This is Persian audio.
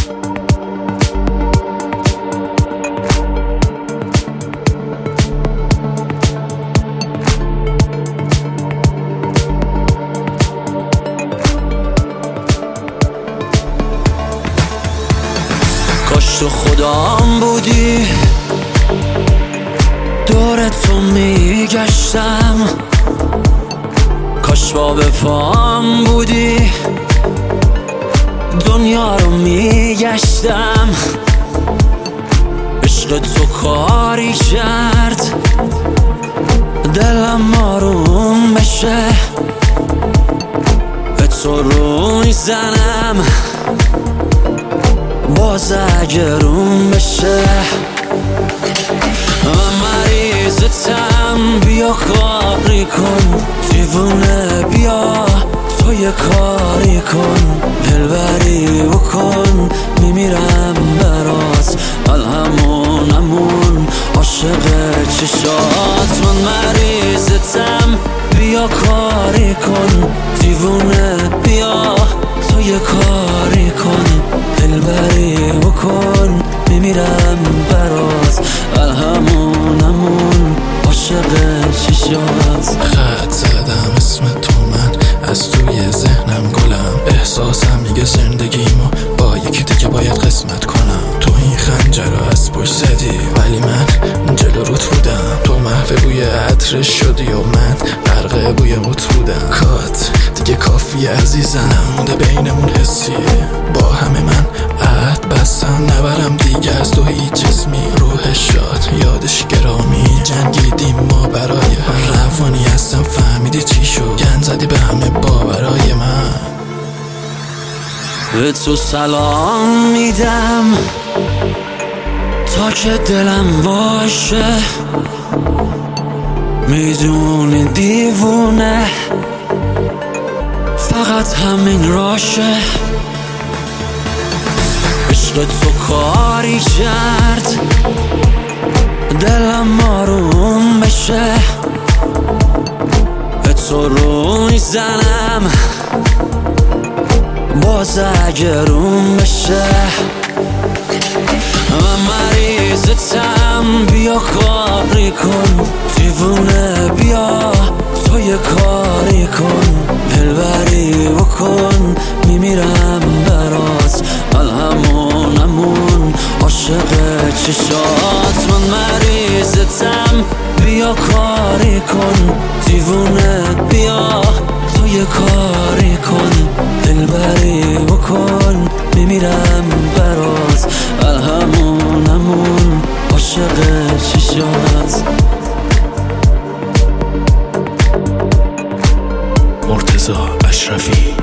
کاش تو خودم بودی، دور تو میگشتم. کاش با وفام بودی، دنیا رو میگشتم. عشق تو کاری کرد دلم آروم بشه، به تو رو میزنم باز اگه روم بشه. من مریضتم، بیا کاری کن، دیوونه بیا تو یه کاری کن، دلبری بکن، میمیرم برات، همون عاشق چشات. من مریضتم، بیا کاری کن، دیوونه بیا تو یه کاری کن، دلبری بکن، میمیرم برات، همون عاشق چشات. خط زدم اسم تو، من از توی ذهنم گلم. احساسم میگه زندگیمو با یکی دیگه باید قسمت کنم. تو این خنجر رو از پشت زدی ولی من جلو روت بودم. تو محو بوی عطر شدی و من غرق بوی موت بودم. کات دیگه کافیه عزیزم، نمونده بینمون حسیه. با همه من عهد بستم نبرم دیگه از تو هیچ جسمی. روح شاد یادش گرامی، جنگیدیم ما برای هم. روانی هستم فهمیدی چی شد، گند زدی به همه باورای من. به تو سلام میدم تا که دلم باشه، میدونی دیوونه فقط همین راشه. عشق تو کاری کرد دلم آروم بشه، به تو رو میزنم باز اگه روم بشه. من مریضتم، بیا کاری کن، دیوونه بیا تو یه کاری کن، دلبری بکن، میمیرم برات، همون عاشق چشات. من مریضتم، بیا کاری کن، دیوونه بیا تو یه کاری کن، دلبری بکن، میمیرم برات، همون عاشق چشات. مرتضی اشرفی.